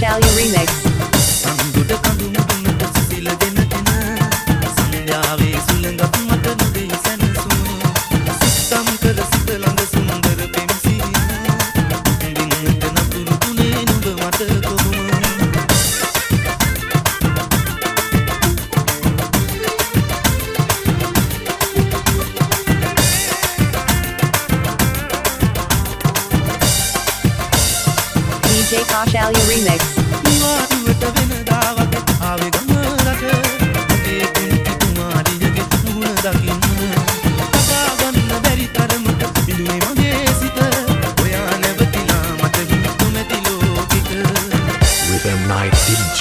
Kausalya remix. සම්දුට කඳුළු තුනට සිසිල දෙන කෙන සංධ්‍යාවේ සුළඟක් මත නුදේ සැනසුම සිතම් කර සිත ළඟ සුන්දර පෙම්සිරිය දිනට නපුරු තුනේ නුඹ මට කොහොම DJ Kausalya remix. නිවාඩුවට වෙනදා වගේ ආවේ ගමරට මගේ පුංචි කුමාරියගේ මුහුණ දකින්න කතා ගන්න බැරි තරමට බිඳුනේ මගේ සිත ඔයා නැවතිලා මට හිතු නැති ලෝකෙක Rhythm Night DJ.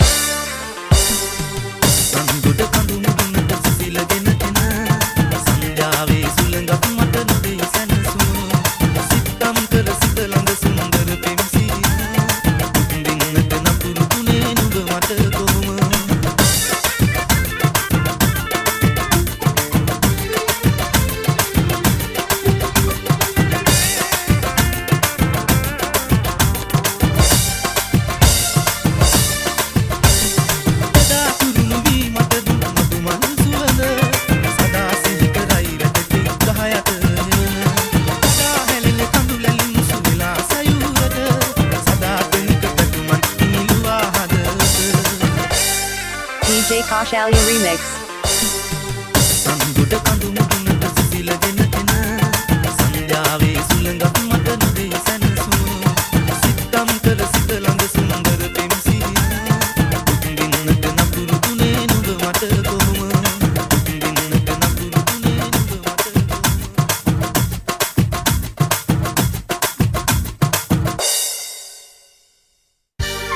සම්දුට කඳුළු තුනට සිසිල දෙන කෙන සංධ්‍යාවේ සුළඟක් මත නුදේ සැනසුම සිතම් කර සිත ළඟ සුන්දර පෙම්සිරිය දිනට නපුරු තුනේ නුඹ මට කොහොම එදා කුරුණු වී මට දුන් මధుමල් සුවඳ සදා සිහි කරයි රැඳෙති ගහ යට සදා හැලෙන කඳුලැලින් සුවිලා සයුරට සදා පෙනික පැතුමන් නිලුවා හදවත DJ Kausalya remix. සම්දුට කඳුළු